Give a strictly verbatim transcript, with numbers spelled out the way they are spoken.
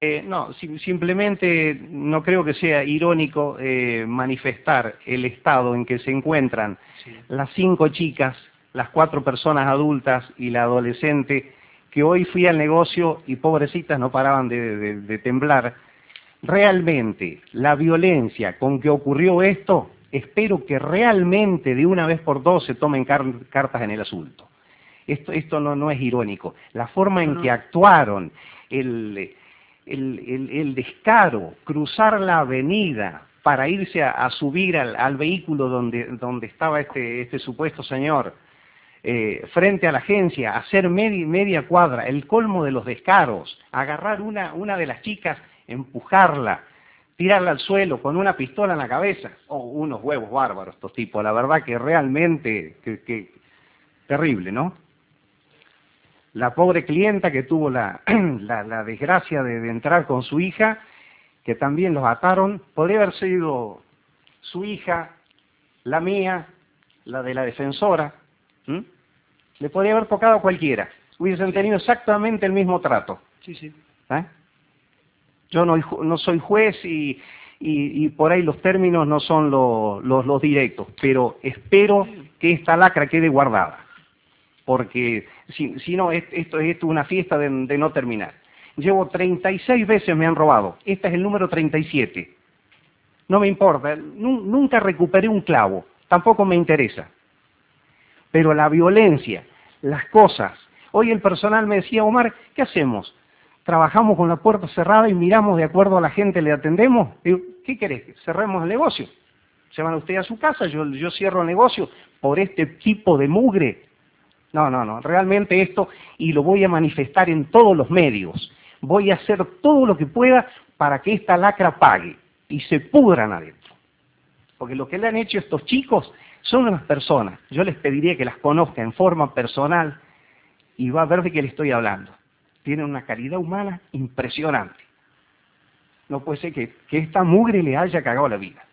Eh, no, sim- simplemente no creo que sea irónico eh, manifestar el estado en que se encuentran Sí. las cinco chicas, las cuatro personas adultas y la adolescente, que hoy fui al negocio y pobrecitas no paraban de, de- de temblar. Realmente, la violencia con que ocurrió esto, espero que realmente de una vez por todas se tomen car- cartas en el asunto. Esto, esto no, no es irónico. La forma No, en que no. actuaron, el, el, el, el descaro, cruzar la avenida para irse a, a subir al, al vehículo donde, donde estaba este, este supuesto señor, eh, frente a la agencia, hacer media, media cuadra, el colmo de los descaros, agarrar una, una de las chicas, empujarla, tirarla al suelo con una pistola en la cabeza. Oh, unos huevos bárbaros estos tipos, la verdad que realmente, que, que terrible, ¿no? La pobre clienta que tuvo la, la, la desgracia de, de entrar con su hija, que también los ataron, podría haber sido su hija, la mía, la de la defensora, ¿m? Le podría haber tocado a cualquiera, hubiesen Sí, tenido exactamente el mismo trato. sí, sí. ¿eh? Yo no, no soy juez y, y, y por ahí los términos no son los, los, los directos, pero espero que esta lacra quede guardada, porque si, si no, es- esto, esto es una fiesta de, de no terminar. Llevo treinta y seis veces me han robado, esta es el número treinta y siete. No me importa, nu- nunca recuperé un clavo, tampoco me interesa. Pero la violencia, las cosas. Hoy el personal me decía, Omar, ¿qué hacemos? ¿Trabajamos con la puerta cerrada y miramos de acuerdo a la gente, le atendemos? Digo, ¿qué querés? ¿Que cerremos el negocio? ¿Se van ustedes a su casa? Yo, yo cierro el negocio por este tipo de mugre. No, no, no, realmente esto, y lo voy a manifestar en todos los medios. Voy a hacer todo lo que pueda para que esta lacra pague y se pudran adentro. Porque lo que le han hecho estos chicos son unas personas. Yo les pediría que las conozca en forma personal y va a ver de qué le estoy hablando. Tienen una calidad humana impresionante. No puede ser que, que esta mugre le haya cagado la vida.